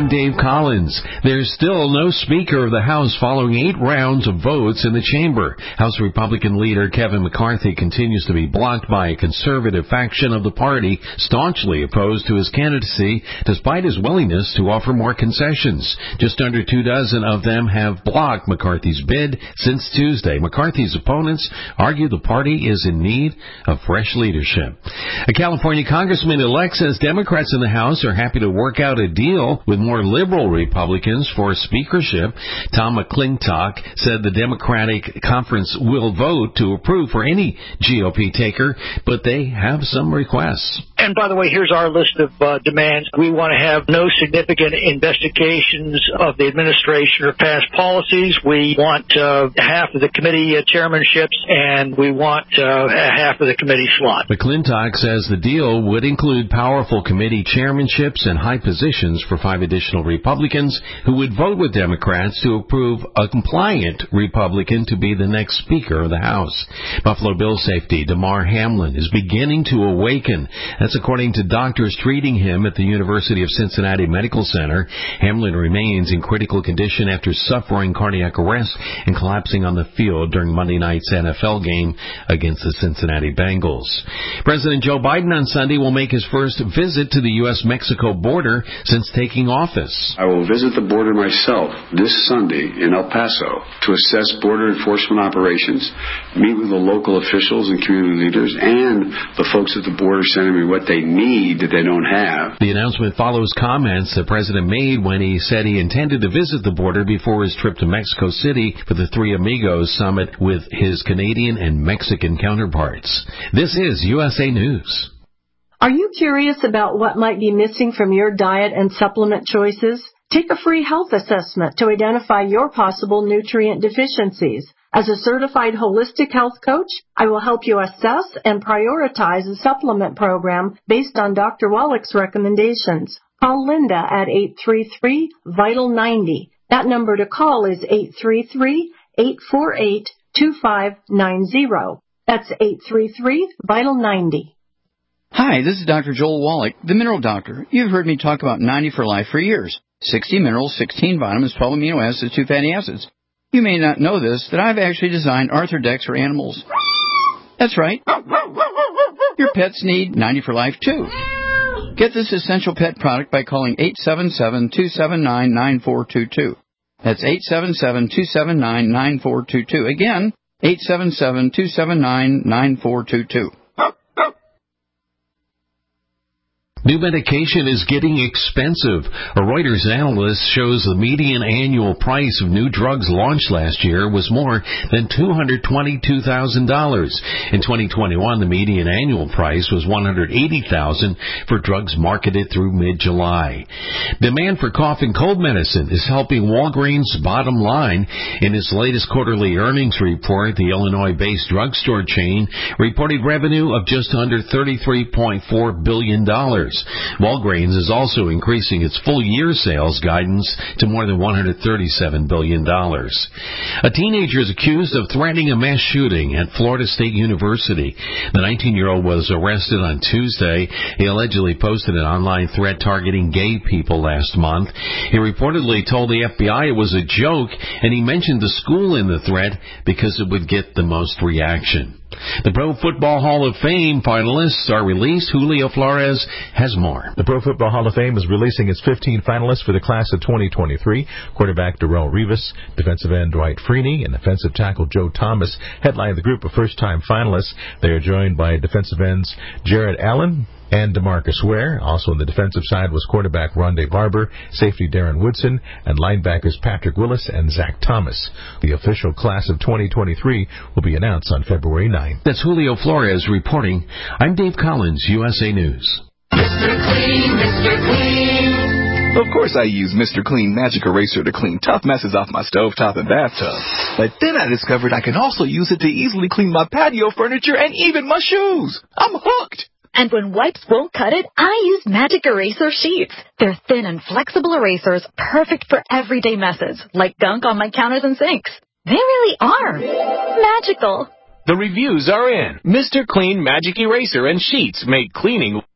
I'm Dave Collins. There's still no Speaker of the House following 8 rounds of votes in the chamber. House Republican leader Kevin McCarthy continues to be blocked by a conservative faction of the party staunchly opposed to his candidacy, despite his willingness to offer more concessions. Just under 24 of them have blocked McCarthy's bid since Tuesday. McCarthy's opponents argue the party is in need of fresh leadership. A California congressman-elect says Democrats in the House are happy to work out a deal with more liberal Republicans for speakership. Tom McClintock said the Democratic conference will vote to approve for any GOP taker, but they have some requests. And by the way, here's our list of demands. We want to have no significant investigations of the administration or past policies. We want half of the committee chairmanships, and we want half of the committee slot. McClintock says the deal would include powerful committee chairmanships and high positions for 5 additional Republicans who would vote with Democrats to approve a compliant Republican to be the next Speaker of the House. Buffalo Bills safety Damar Hamlin is beginning to awaken. That's according to doctors treating him at the University of Cincinnati Medical Center. Hamlin remains in critical condition after suffering cardiac arrest and collapsing on the field during Monday night's NFL game against the Cincinnati Bengals. President Joe Biden on Sunday will make his first visit to the U.S.-Mexico border since taking office. I will visit the border myself this Sunday in El Paso to assess border enforcement operations, meet with the local officials and community leaders, and the folks at the border sending me what they need that they don't have. The announcement follows comments the president made when he said he intended to visit the border before his trip to Mexico City for the Three Amigos summit with his Canadian and Mexican counterparts. This is USA News. Are you curious about what might be missing from your diet and supplement choices? Take a free health assessment to identify your possible nutrient deficiencies. As a certified holistic health coach, I will help you assess and prioritize a supplement program based on Dr. Wallach's recommendations. Call Linda at 833-VITAL-90. That number to call is 833-848-2590. That's 833-VITAL-90. Hi, this is Dr. Joel Wallach, the Mineral Doctor. You've heard me talk about 90 for Life for years. 60 minerals, 16 vitamins, 12 amino acids, 2 fatty acids. You may not know this, that I've actually designed Arthrodex for animals. That's right. Your pets need 90 for Life, too. Get this essential pet product by calling 877-279-9422. That's 877-279-9422. Again, 877-279-9422. New medication is getting expensive. A Reuters analyst shows the median annual price of new drugs launched last year was more than $222,000. In 2021, the median annual price was $180,000 for drugs marketed through mid-July. Demand for cough and cold medicine is helping Walgreens' bottom line. In its latest quarterly earnings report, the Illinois-based drugstore chain reported revenue of just under $33.4 billion. Walgreens is also increasing its full-year sales guidance to more than $137 billion. A teenager is accused of threatening a mass shooting at Florida State University. The 19-year-old was arrested on Tuesday. He allegedly posted an online threat targeting gay people last month. He reportedly told the FBI it was a joke, and he mentioned the school in the threat because it would get the most reaction. The Pro Football Hall of Fame finalists are released. Julio Flores has more. The Pro Football Hall of Fame is releasing its 15 finalists for the class of 2023. Quarterback Darrelle Revis, defensive end Dwight Freeney, and defensive tackle Joe Thomas headline the group of first-time finalists. They are joined by defensive ends Jared Allen and DeMarcus Ware. Also on the defensive side was quarterback Rondé Barber, safety Darren Woodson, and linebackers Patrick Willis and Zach Thomas. The official class of 2023 will be announced on February 9th. That's Julio Flores reporting. I'm Dave Collins, USA News. Mr. Clean, Mr. Clean. Of course I use Mr. Clean Magic Eraser to clean tough messes off my stovetop and bathtub. But then I discovered I can also use it to easily clean my patio furniture and even my shoes. I'm hooked. And when wipes won't cut it, I use Magic Eraser Sheets. They're thin and flexible erasers, perfect for everyday messes, like gunk on my counters and sinks. They really are magical. The reviews are in. Mr. Clean Magic Eraser and Sheets make cleaning